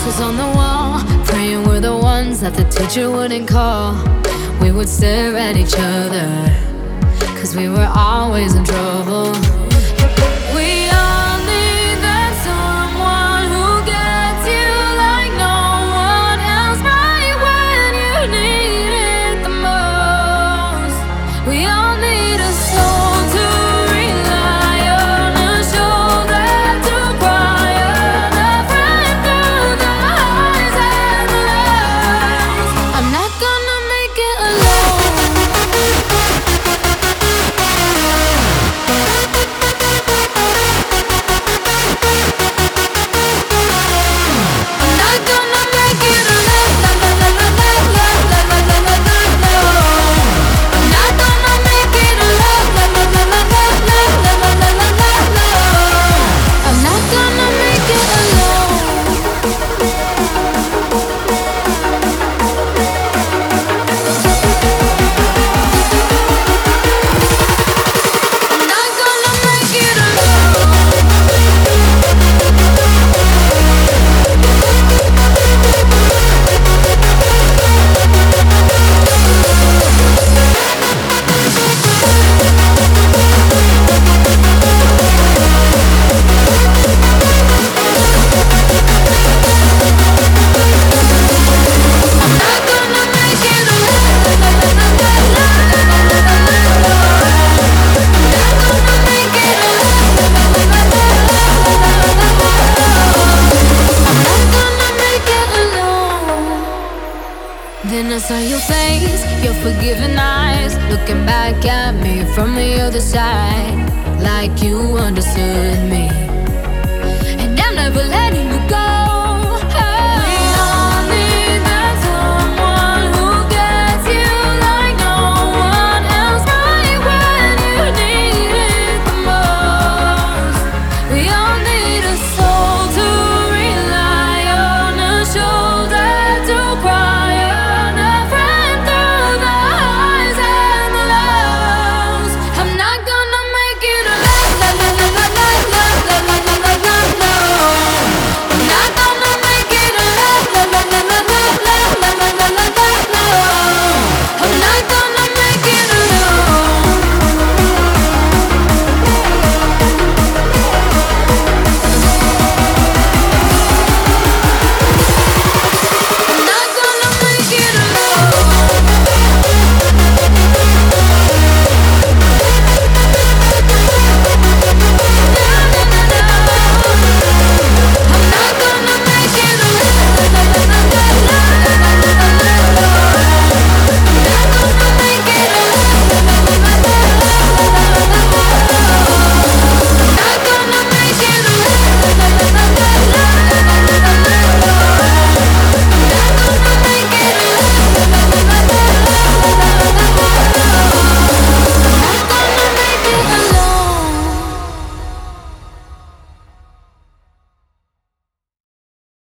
Pictures on the wall, praying we're the ones that the teacher wouldn't call. We would stare at each other, cause we were always in trouble. We all need that someone who gets you like no one else, right when you need it the most. We all need a soul to rely on, a shoulder to cry on, a friend through the highs and the lows. I'm not gonna make it alone. I'm not gonna make it alone. La, la, la, la, la, la, la, la, la, la, la, no. I'm not gonna make it alone. La, la, la, la, la, la, la, la, la, la, la, no. I'm not gonna make it alone. I'm not gonna make it alone. I'm not gonna make it alone. La, la, la, la, la, la, la, la, la, la, la. I'm not gonna make it alone. La, la, la, la, la, la, la, la, la, la, la. I'm not gonna make it alone. Then I saw your face, your forgiving eyes, looking back at me from the other side, like you understood me. And I'm never letting